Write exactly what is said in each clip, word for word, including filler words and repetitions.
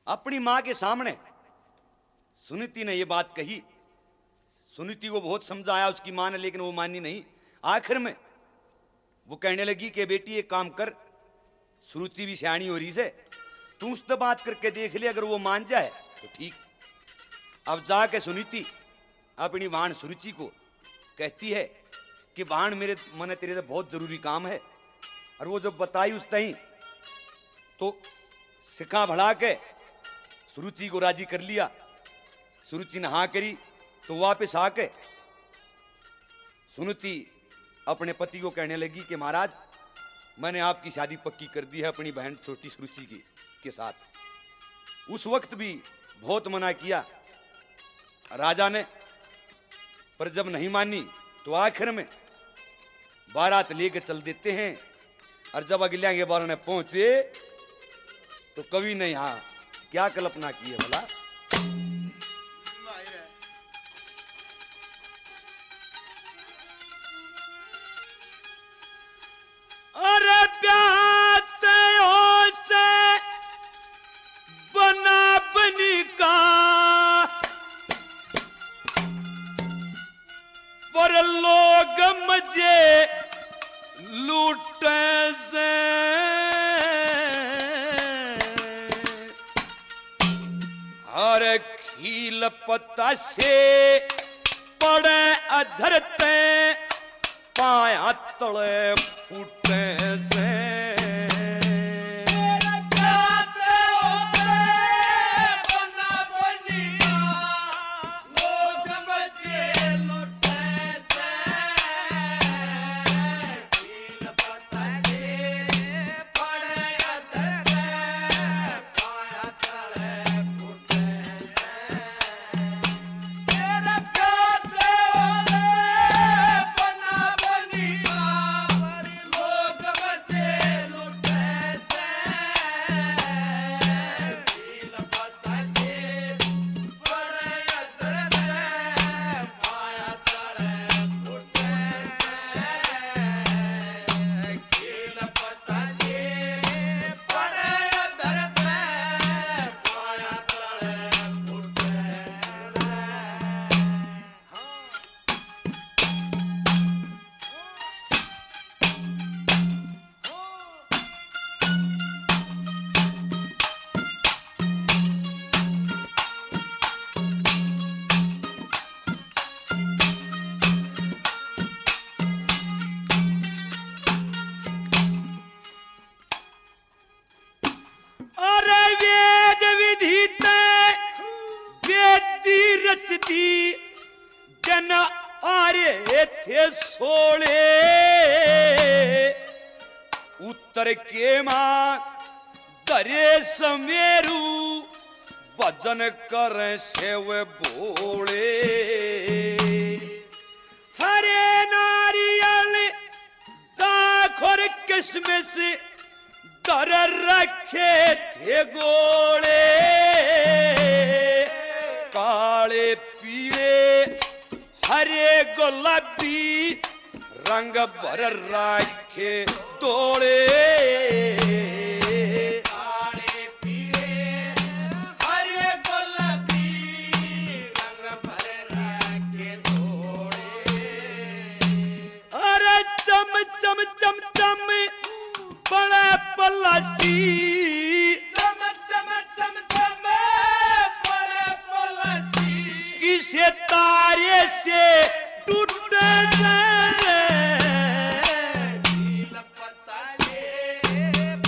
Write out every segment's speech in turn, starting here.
अपनी मां के सामने सुनीति ने यह बात कही। सुनीति को बहुत समझाया उसकी मां ने, लेकिन वो मानी नहीं। आखिर में वो कहने लगी कि बेटी एक काम कर, सुरुचि भी सियाणी हो रही से, तू उससे बात करके देख ले, अगर वो मान जाए तो ठीक। अब जाके सुनीति अपनी वाण सुरुचि को कहती है कि वाण मेरे मन तेरे से बहुत जरूरी काम है। और वो जब बताई उस तहीं तो सिखा भड़ा के सुरुचि को राजी कर लिया। सुरुचि ने हाँ करी तो वापस आके सुनीति अपने पति को कहने लगी कि महाराज मैंने आपकी शादी पक्की कर दी है अपनी बहन छोटी सुरुचि की के साथ। उस वक्त भी बहुत मना किया राजा ने, पर जब नहीं मानी तो आखिर में बारात लेके चल देते हैं। और जब अगलिया के बारों ने पहुंचे तो कवि ने यहां क्या कल्पना की है भला। अरे प्याते से बना बनी का पर लोग मजे लूटे से। हर खील पत्ता से पड़े अधरते पाया तले फूटे से। जन आरे थे सोले उत्तर के मां दरे समेरू भजन कर से वे बोले। हरे नारियल दाखोर किसमिस दर रखे थे गोले। काले पीले हरे गुलाबी रंग भर रखे तोड़े। काले पीले हरे गुलाबी रंग भर रखे तोड़े। अरे चम चम चम चम बड़ा पलासी चम चम चम चम बड़ा पलासी किसे तारे से टूटे से। नील पत्ता से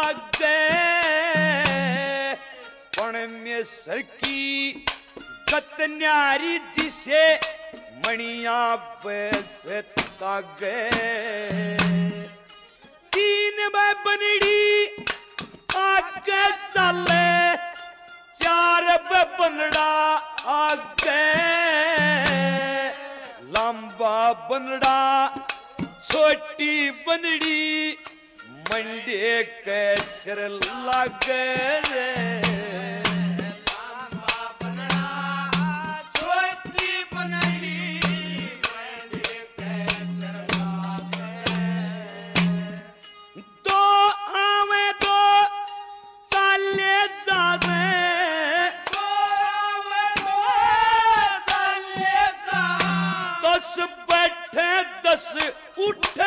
आगे परमेश्वर की गत न्यारी जिसे मणिया पैसे तागे तीन बाय बनड़ी आगे चले चार बाय बनड़ा आगे लंबा बनड़ा छोटी बनड़ी मंडे के सिर लागे उठे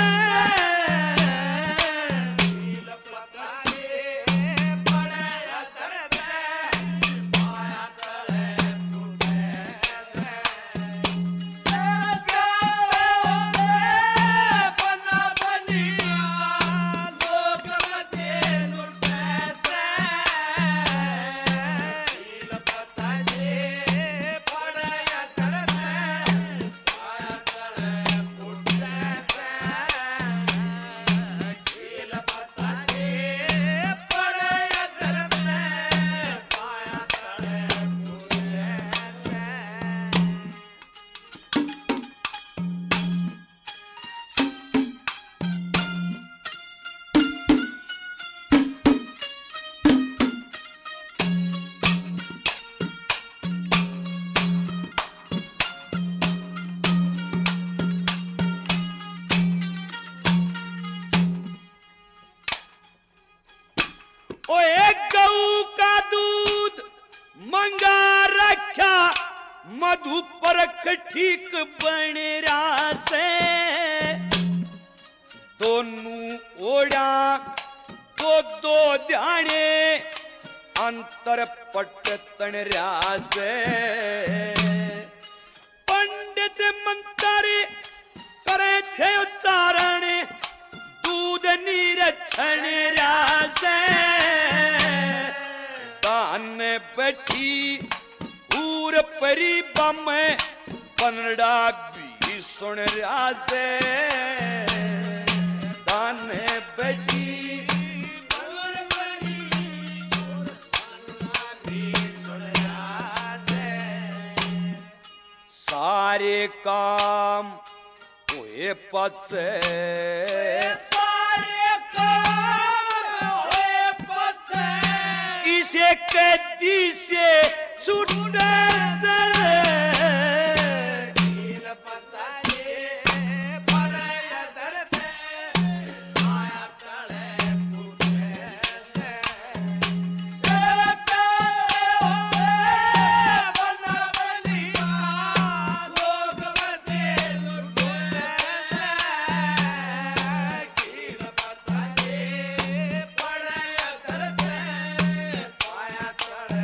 मधु परख ठीक बन रहा से दोनों ओढ़ा दो दो ध्याने अंतर पट तन रहा से पंडित मंत्र करे थे उच्चारण दूध निरक्षण रहा से दान बैठी पूर परी बम बनड़ा भी सुन रहा से दाने बैठी पूर परी बनड़ा भी सुन रहा से सारे काम हुए पचे सारे काम हुए पचे इसे कदी से छूटे से नील पताये पड़े धरते माया तले फूटे से तेरे प्यारे होए बना बनिया लोग बचे लुटे नील पताये पड़े धरते माया तले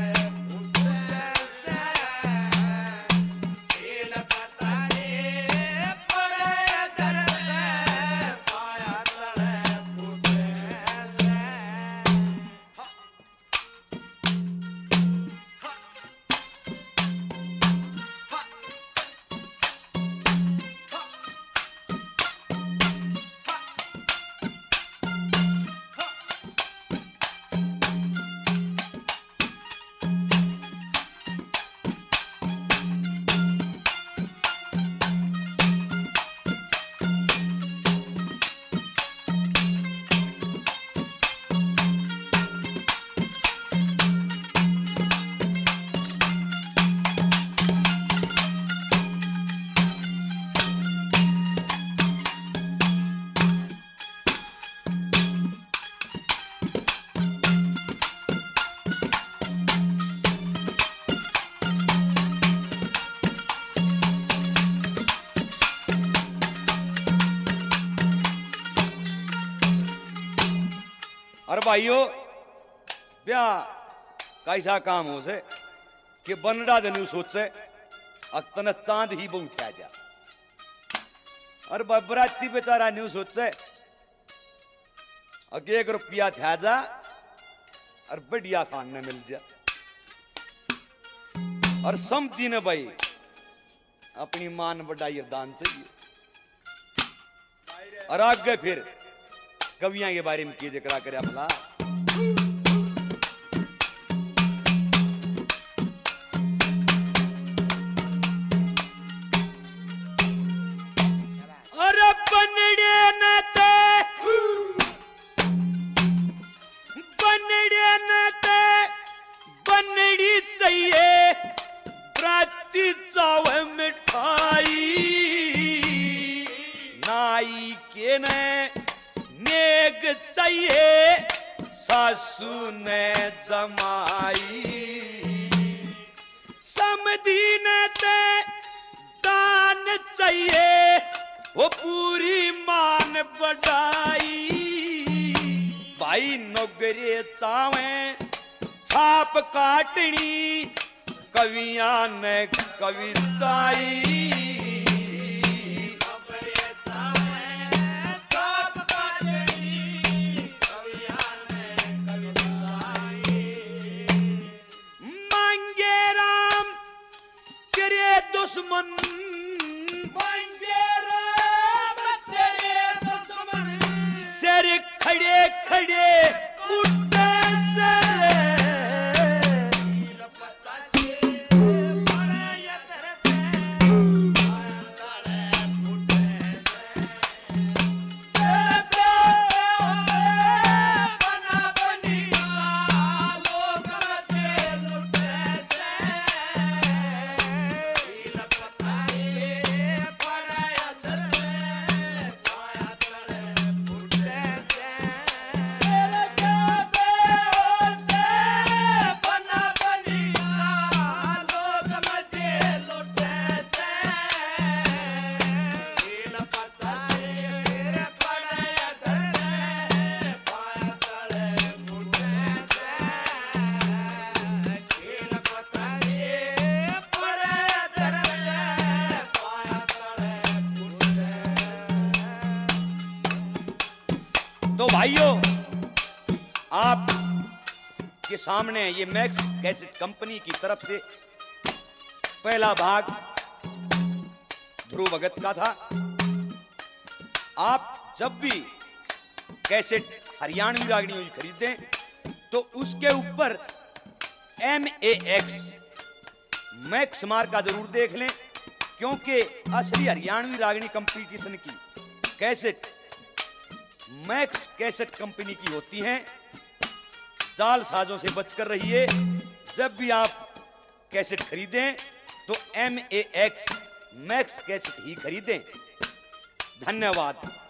और भाइयों ब्याह कैसा काम हो से कि बनड़ा देनु सोच से अक्तन चांद ही बहुत आ जा और बराती बेचारा न्यू सोच से और एक रुपया था जा और बढ़िया खाने मिल जा। और समझी न भाई अपनी मान बढ़ाई दान चाहिए। और आगे फिर कवियां के बारे में किए जिक्र करे भला। अरे बनड़े न ते बनड़े न ते बनड़ी चाहिए प्राती चाव मिठाई नाई के ने नेग चाहिए सासू ने जमाई समधी ने ते दान चाहिए वो पूरी मान बढ़ाई भाई नौकरी चावे छाप काटनी कवियां ने कविताई दुश्मन सर खड़े खड़े उठे से तो भाइयों आप के सामने ये मैक्स कैसेट कंपनी की तरफ से पहला भाग ध्रुव भगत का था। आप जब भी कैसेट हरियाणवी रागनी खरीदें तो उसके ऊपर एम ए एक्स मैक्स मार्का जरूर देख लें, क्योंकि असली हरियाणवी रागनी कंपटीशन की कैसेट मैक्स कैसेट कंपनी की होती हैं। जाल साजों से बचकर रहिए। जब भी आप कैसेट खरीदें तो M A X max cassette ही खरीदें। धन्यवाद।